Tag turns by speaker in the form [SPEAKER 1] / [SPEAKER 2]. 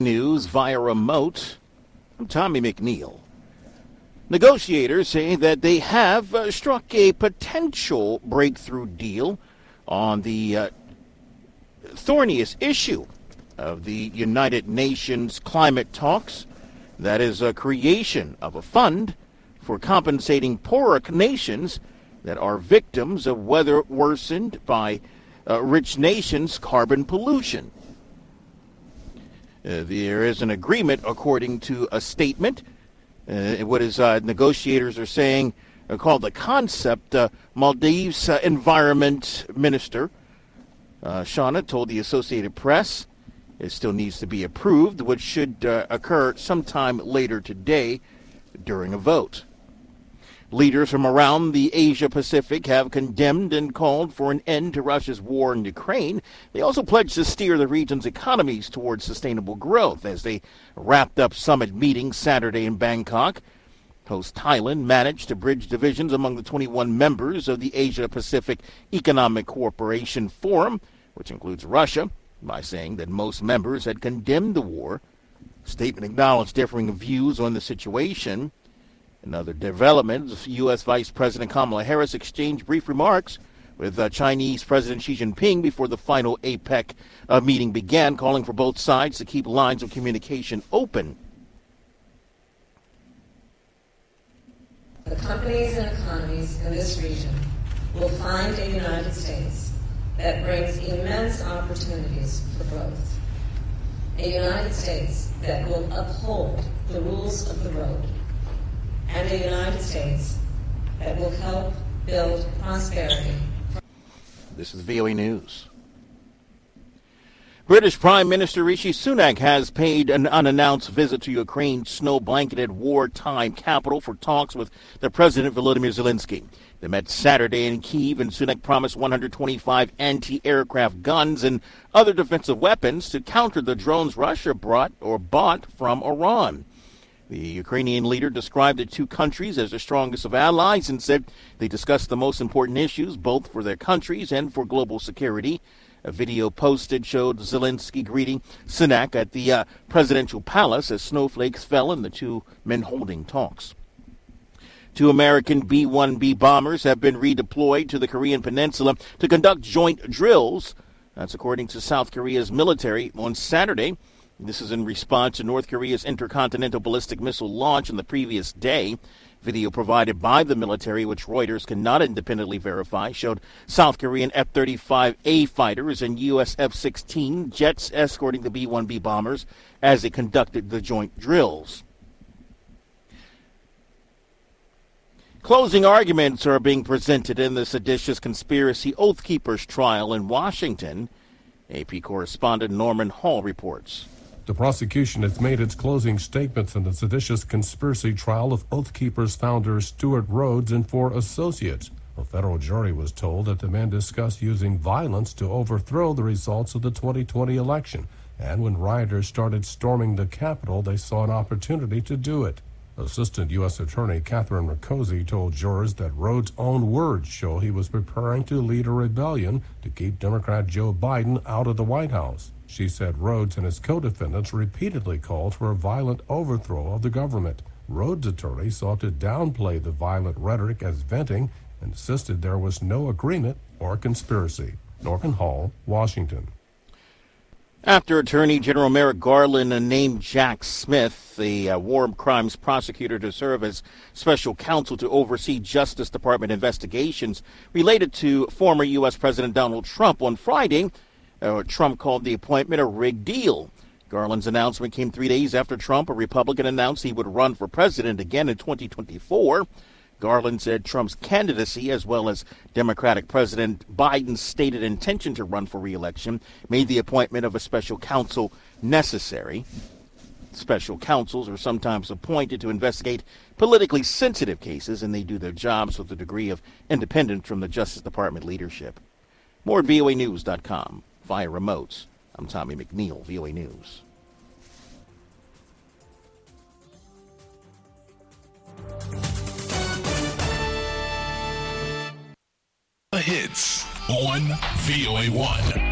[SPEAKER 1] News via remote. I'm Tommy McNeil. Negotiators say that they have struck a potential breakthrough deal on the thorniest issue of the United Nations climate talks. That is a creation of a fund for compensating poorer nations that are victims of weather worsened by rich nations' carbon pollution. There is an agreement, according to a statement. What is negotiators are saying called the concept. Maldives Environment Minister Shauna told the Associated Press it still needs to be approved, which should occur sometime later today during a vote. Leaders from around the Asia-Pacific have condemned and called for an end to Russia's war in Ukraine. They also pledged to steer the region's economies towards sustainable growth as they wrapped up summit meetings Saturday in Bangkok. Host Thailand managed to bridge divisions among the 21 members of the Asia-Pacific Economic Cooperation Forum, which includes Russia, by saying that most members had condemned the war. The statement acknowledged differing views on the situation. In other developments, U.S. Vice President Kamala Harris exchanged brief remarks with Chinese President Xi Jinping before the final APEC meeting began, calling for both sides to keep lines of communication open.
[SPEAKER 2] The companies and economies in this region will find a United States that brings immense opportunities for growth. A United States that will uphold the rules of the road. And a United States that will help build prosperity.
[SPEAKER 1] This is VOA News. British Prime Minister Rishi Sunak has paid an unannounced visit to Ukraine's snow-blanketed wartime capital for talks with the President Volodymyr Zelensky. They met Saturday in Kyiv, and Sunak promised 125 anti-aircraft guns and other defensive weapons to counter the drones Russia bought from Iran. The Ukrainian leader described the two countries as the strongest of allies and said they discussed the most important issues both for their countries and for global security. A video posted showed Zelensky greeting Sunak at the presidential palace as snowflakes fell and the two men holding talks. 2 American B-1B bombers have been redeployed to the Korean peninsula to conduct joint drills. That's according to South Korea's military on Saturday. This is in response to North Korea's intercontinental ballistic missile launch on the previous day. Video provided by the military, which Reuters cannot independently verify, showed South Korean F-35A fighters and U.S. F-16 jets escorting the B-1B bombers as they conducted the joint drills. Closing arguments are being presented in the seditious conspiracy Oath Keepers trial in Washington. AP correspondent Norman Hall reports.
[SPEAKER 3] The prosecution has made its closing statements in the seditious conspiracy trial of Oath Keepers founder Stuart Rhodes and 4 associates. A federal jury was told that the men discussed using violence to overthrow the results of the 2020 election, and when rioters started storming the Capitol, they saw an opportunity to do it. Assistant U.S. Attorney Catherine Rakosi told jurors that Rhodes' own words show he was preparing to lead a rebellion to keep Democrat Joe Biden out of the White House. She said Rhodes and his co-defendants repeatedly called for a violent overthrow of the government. Rhodes' attorney sought to downplay the violent rhetoric as venting and insisted there was no agreement or conspiracy. Norman Hall, Washington.
[SPEAKER 1] After Attorney General Merrick Garland named Jack Smith, the war crimes prosecutor, to serve as special counsel to oversee Justice Department investigations related to former U.S. President Donald Trump on Friday, Trump called the appointment a rigged deal. Garland's announcement came 3 days after Trump, a Republican, announced he would run for president again in 2024. Garland said Trump's candidacy, as well as Democratic President Biden's stated intention to run for re-election, made the appointment of a special counsel necessary. Special counsels are sometimes appointed to investigate politically sensitive cases, and they do their jobs with a degree of independence from the Justice Department leadership. More at voanews.com. Via remotes. I'm Tommy McNeil, VOA News.
[SPEAKER 4] The hits on VOA1.